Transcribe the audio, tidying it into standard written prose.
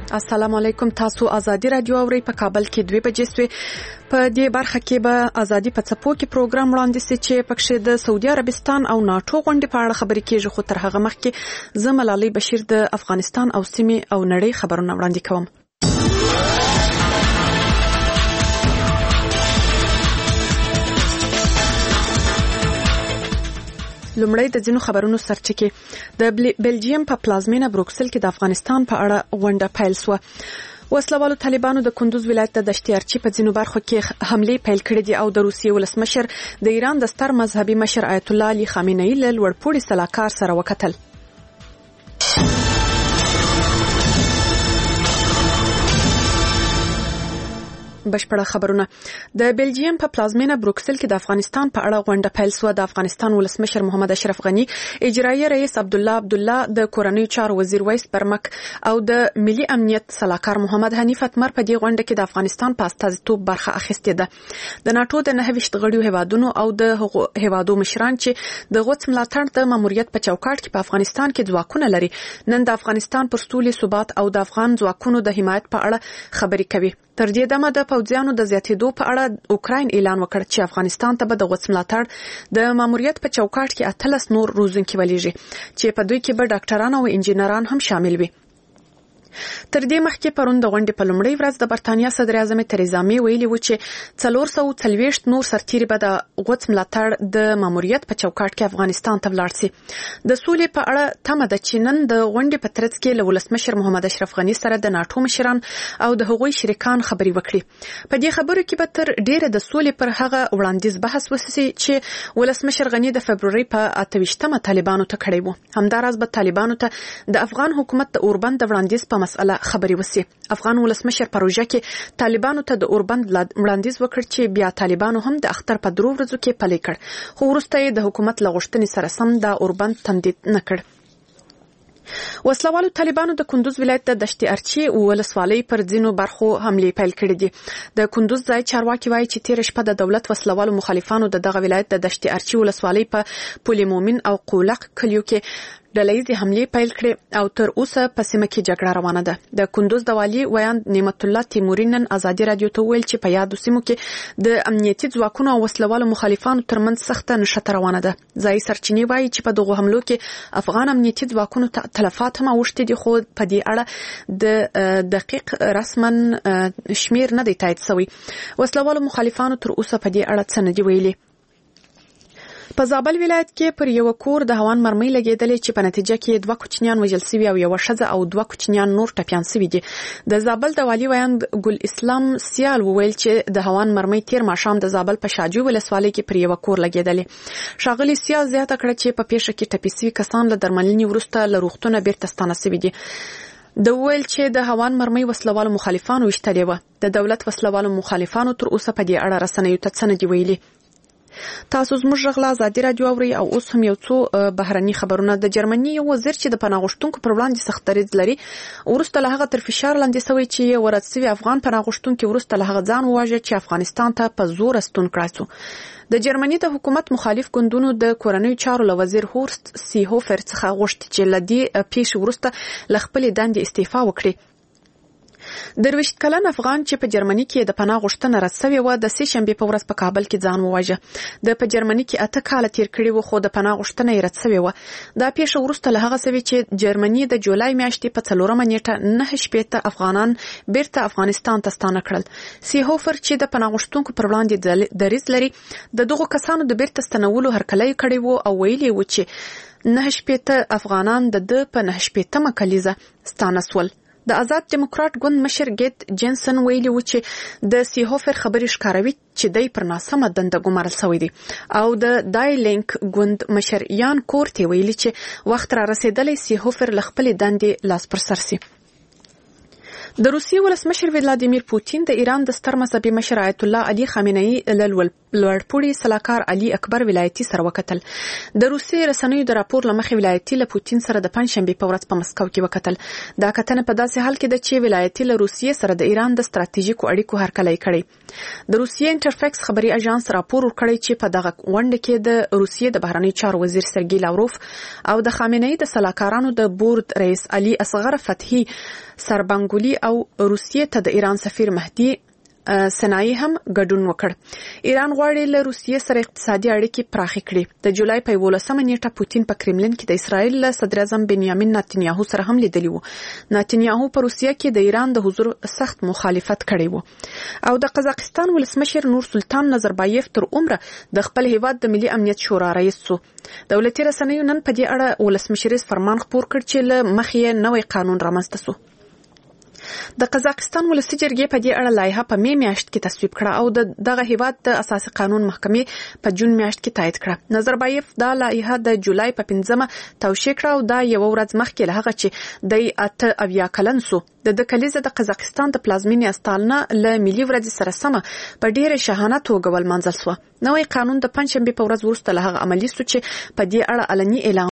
السلام علیکم. تاسو ازادي رادیو اورئ. په کابل کې 2 بجې سوې. په دې برخه کې به ازادي په څپو کې پروګرام وړاندې سي چې پکښې د سعودي عربستان او ناتو غونډې په اړه خبرې کیږي. خو تر هغه مخکې زه ملالۍ بشیر د افغانستان او سیمې او نړۍ خبرونه وړاندې کوم. لومړی د ځینو خبرونو سرچکې. د بلجیم په پلازمینه بروکسل کې د افغانستان په اړه غونډه پیل شوه. وسلوالو طالبانو د کندوز ولایت د دشتي ارچي په ځینو برخو کې حملې پیل کړې دي او د روسیې ولسمشر د ایران د ستر مذهبي مشر آیت الله علي خامنه‌ای له لوړپوړي سلاکار سره وکتل. بشپړه خبرونه. د بلجیم په پلازمینه بروکسل کې د افغانستان په اړه غونډه پیل شوه. د افغانستان ولسمشر محمد اشرف غنی، اجرایي رئیس عبدالله د کورنیو چارو وزیر ویس برمک او د ملي امنیت سلاکار محمد حنیف اتمر په دې غونډه کې د افغانستان په استازیتوب برخه اخیستې ده. د ناتو د 9 غړیو هیوادونو او د هیوادو مشران چې د غوڅ ملاتړ د ماموریت په چوکاټ کې په افغانستان کې ځواکونه لري، نن د افغانستان پر سولې، ثبات او د افغان ځواکونو د حمایت په اړه خبرې کوي. تر دې دمه د پوځیانو د زیاتېدو په اړه اوکراین اعلان وکړ چې افغانستان ته به د غوڅ ملاتړ د ماموریت په چوکاټ کې 18 نور روزونکي ولېږي چې په دوی کې به ډاکټران او انجینران هم شامل وي. تر دې مخکې پرون د غونډې په لومړۍ ورځ د برتانیا صدر اعظم تریزا مې ویلي و چې 440 نور سرتیري به د غوڅ ملاتړ د ماموریت په چوکاټ کې افغانستان ته ولاړ شي. د سولې په اړه تمه ده چې نن د غونډې په ترڅ کې له ولسمشر محمد اشرف غنی سره د ناتو مشران او د هغوی شریکان خبرې وکړي. په دې خبرو کې به تر ډیره د سولې پر هغه وړاندیز بحث وشي چې ولسمشر غنی د فبرवरी په 28مه طالبانو ته کړی و. همداراز به طالبانو ته د افغان حکومت د اوربند د وړاندیز په مسأله خبري وسی. افغان ولسمشر پروژه کې طالبانو ته د اوربند وړاندیز وکړ چې بیا طالبانو هم د اختر په 3 ورځو کې پلي کړ، خو وروسته د حکومت لغښتنې سره سم د اوربند تمدید نکړ. وسلوالو طالبانو د کندوز ولایت د دشتي ارچي ولسوالۍ پر ځینو برخو حملې پیل کړې دي. د کندوز ځای چارواکي وایي چې تیر شپه د دولت وسلوالو مخالفانو دغه ولایت د دشتي ارچي ولسوالۍ په پل مومن او قولق کلیو کې ډلهیزې حملې پیل کړې او تر اوسه په سیمه کې جګړه روانه ده. د کندوز د والي ویاند نعمت الله تیموري نن ازادي رادیو ته ویل چې په یادو سیمو کې د امنیتي ځواکونو او وسلوالو مخالفانو ترمنځ سخته نښته روانه ده. ځایي سرچینې وایي چې په دغه حملو کې افغان امنیتي ځواکونو تلفات هم اوښتي دي، خو په دې اړه د دقیق رسما شمیر نه دی تایید شوی. وسلوالو مخالفانو تر اوسه په دې اړه څه نه دی ویلي. په زابل ولایت کې پر یو کور د هوان مرمۍ لګېدلې چې په نتیجه کې 2 کوچنیان وژل شوي او یو ښځه او 2 کوچنیان نور ټپیان شوي دي. د زابل د والي ویاند ګل اسلام سیال وویل چې د هوان مرمۍ تیر ماښام د زابل په شاجوی ولسوالۍ کې پر یو کور لګېدلې. ښاغلي سیال زیاته کړه چې په پیښه کې ټپي شوي کسان له درملنې وروسته له روغتونه بیرته ستانه شوي دي. د ویل چې د هوان مرمۍ وسلوالو مخالفانو وشتلې و. د دولت وسلوالو مخالفانو تر اوسه په دې اړه رسنیو ته څه نه دی ویلي. تاسو زموږ غږ له ازادي رادیو اورئ او اوس هم یو څو بهرني خبرونه. د جرمني یو وزیر چې د پناه غوښتونکو پر وړاندې سخت دریځ لري، وروسته له هغه تر فشار لاندې شوی چې ورات شوي افغان پناه غوښتونکي وروسته له هغه ځان وواژه چې افغانستان ته په زور ستون کړای شو. د جرمني د حکومت مخالف ګوندونو د کورنیو چارو له وزیر هورست سیهوفر څخه غوښتي چې له دې پیښې وروسته له خپلې دندې استعفا وکړي. 23 کلن افغان چې په جرمني کې د پناه غوښتنه رد شوې و، د سې شنبې په ورځ په کابل کې ځان وواژه. د په جرمني کې 8 کاله تیر کړي و، خو د پناه غوښتنه یې رد شوې و. دا پیښه وروسته له هغه شوې چې جرمني د جولای میاشتې په 4مه نیټه 9 افغانان بیرته افغانستان ته ستانه کړل. سیهوفر چې د پناه غوښتونکو پر وړاندې دریځ لري، د دغو کسانو د بیرته ستنولو هرکلی کړی و او ویلي و چې 9 افغانان د په 9 کلیزه ستانه شول. د آزاد دیموکرات ګوند مشر ګیت جنسن ویلي و چې د سیهوفر خبرې ښکاروي چې دی پر ناسمه دنده ګمارل شوی دی او د دایلینک ګوند مشر یان کورټي ویلي چې وخت را رسیدلی سیهوفر له خپلې دندې لاس پر سر شي. د روسیې ولسمشر ولادیمیر پوتین د ایران د ستر مذهبي مشر آیت الله علي خامنه‌ای له لوړپوړي سلاکار علي اکبر ولایتي سره وکتل. د روسیې رسنیو د راپور لمخې ولایتي له پوتین سره د پنځشنبې په ورځ په مسکو کې وکتل. دا کتنه په داسې حال کې ده چې ولایتي له روسیې سره د ایران د ستراتیژیکو اړیکو هرکلی کړی. د روسیې انټرفیکس خبري اژانس راپور ورکړی چې په دغه غونډه کې د روسیې د بهرنیو چارو وزیر سرګی لاوروف او د خامنه‌ای د سلاکارانو د بورډ رئیس علي اصغر فتحي سربنګولي او روسیې ته د ایران سفیر مهدي سنایی هم ګډون وکړ. ایران غواړي له روسیې سره اقتصادي اړیکې پراخې کړي. د جولای په 11مه نیټه پوتین په کرملین کې د اسرایل صدر اعظم بنیامین نتنیاهو سره هم لیدلی وو. نتنیاهو په روسیه کې د ایران د حضور سخت مخالفت کړی وو. او د قزاقستان ولسمشر نور سلطان نظربایف تر عمره د خپل هیواد د ملي امنیت شورا رئیس شو. دولتي رسنیو نن په دې اړه ولسمشریز فرمان خپور کړ چې له مخې نوې قانون رامنځته شو. د قزاقستان ولسي جرګې په دې اړه لایحه په می میاشت کې تصویب کړه او دغه هیواد د اساسي قانون محکمې په جون میاشت کې تایید کړه. نظربایف دا لایحه د جولای په 5مه توشیح کړه او دا یو ورځ مخکې له هغه چې د 8 کلن سو د کلیزه د قزاقستان د پلازمینې استالنا له ملي ورځ سره سم په ډیره شاهانه توګه ولمانځل شو. نوې قانون د پنځشنبه په ورځ وروسته له هغه عملی سو چې په دې اړه علني اعلان